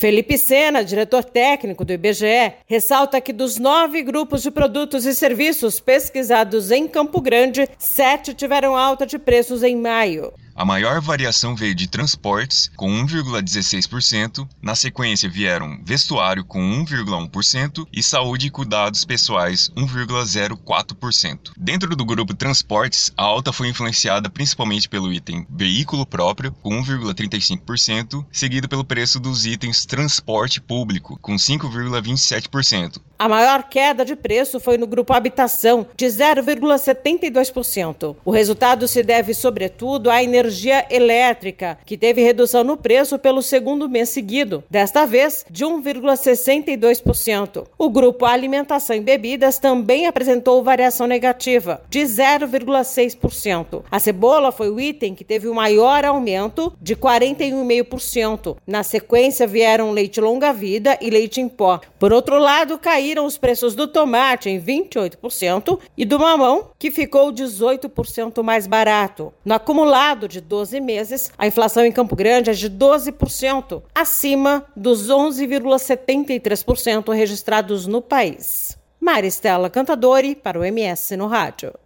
Felipe Sena, diretor técnico do IBGE, ressalta que dos 9 grupos de produtos e serviços pesquisados em Campo Grande, 7 tiveram alta de preços em maio. A maior variação veio de transportes, com 1,16%, na sequência vieram vestuário, com 1,1%, e saúde e cuidados pessoais, 1,04%. Dentro do grupo transportes, a alta foi influenciada principalmente pelo item veículo próprio, com 1,35%, seguido pelo preço dos itens transporte público, com 5,27%. A maior queda de preço foi no grupo habitação, de 0,72%. O resultado se deve, sobretudo, à energia elétrica, que teve redução no preço pelo segundo mês seguido, desta vez de 1,62%. O grupo alimentação e bebidas também apresentou variação negativa, de 0,6%. A cebola foi o item que teve o maior aumento, de 41,5%. Na sequência vieram leite longa-vida e leite em pó. Por outro lado, caíram os preços do tomate em 28% e do mamão, que ficou 18% mais barato. No acumulado de 12 meses, a inflação em Campo Grande é de 12%, acima dos 11,73% registrados no país. Maristela Cantadori, para o MS no Rádio.